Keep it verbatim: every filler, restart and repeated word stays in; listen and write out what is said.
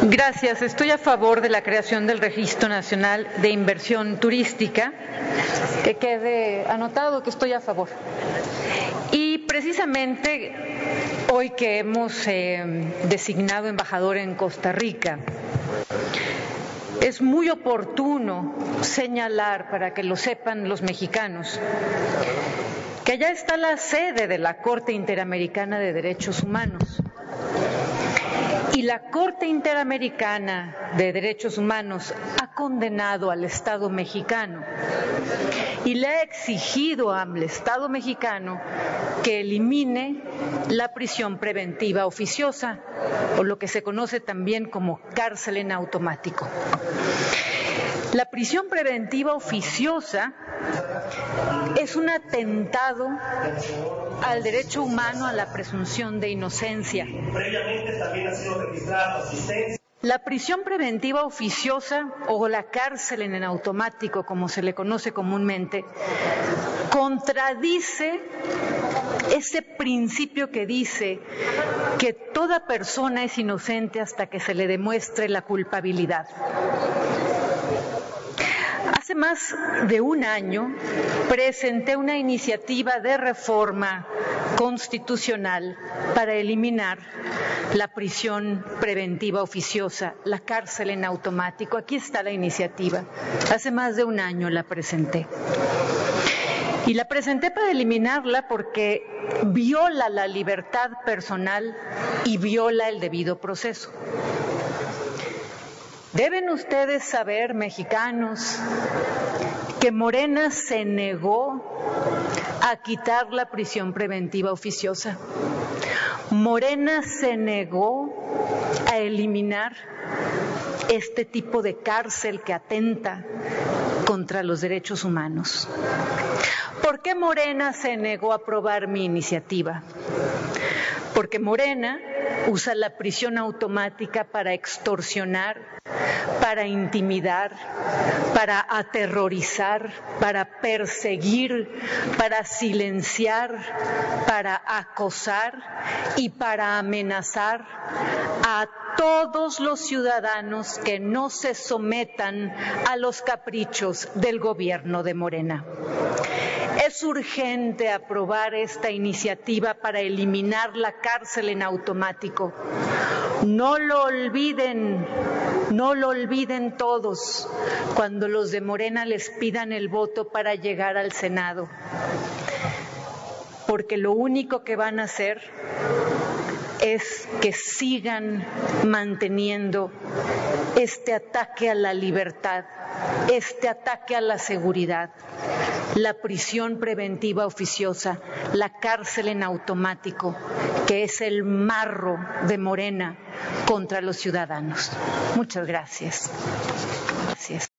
Gracias. Estoy a favor de la creación del Registro Nacional de Inversión Turística. Que quede anotado que estoy a favor. Y precisamente hoy que hemos eh, designado embajador en Costa Rica, es muy oportuno señalar, para que lo sepan los mexicanos, que allá está la sede de la Corte Interamericana de Derechos Humanos. Y la Corte Interamericana de Derechos Humanos ha condenado al Estado mexicano y le ha exigido al Estado mexicano que elimine la prisión preventiva oficiosa, o lo que se conoce también como cárcel en automático. La prisión preventiva oficiosa es un atentado al derecho humano a la presunción de inocencia. Previamente también ha sido registrada su asistencia. La prisión preventiva oficiosa, o la cárcel en automático, como se le conoce comúnmente, contradice ese principio que dice que toda persona es inocente hasta que se le demuestre la culpabilidad. Hace más de un año presenté una iniciativa de reforma constitucional para eliminar la prisión preventiva oficiosa, la cárcel en automático. Aquí está la iniciativa. Hace más de un año la presenté. Y la presenté para eliminarla porque viola la libertad personal y viola el debido proceso. Deben ustedes saber, mexicanos, que Morena se negó a quitar la prisión preventiva oficiosa. Morena se negó a eliminar este tipo de cárcel que atenta contra los derechos humanos. ¿Por qué Morena se negó a aprobar mi iniciativa? Porque Morena usa la prisión automática para extorsionar, para intimidar, para aterrorizar, para perseguir, para silenciar, para acosar y para amenazar a todos los ciudadanos que no se sometan a los caprichos del gobierno de Morena. Es urgente aprobar esta iniciativa para eliminar la cárcel en automático. No lo olviden, no lo olviden todos cuando los de Morena les pidan el voto para llegar al Senado, porque lo único que van a hacer es que sigan manteniendo este ataque a la libertad, este ataque a la seguridad, la prisión preventiva oficiosa, la cárcel en automático, que es el marro de Morena contra los ciudadanos. Muchas gracias. Gracias.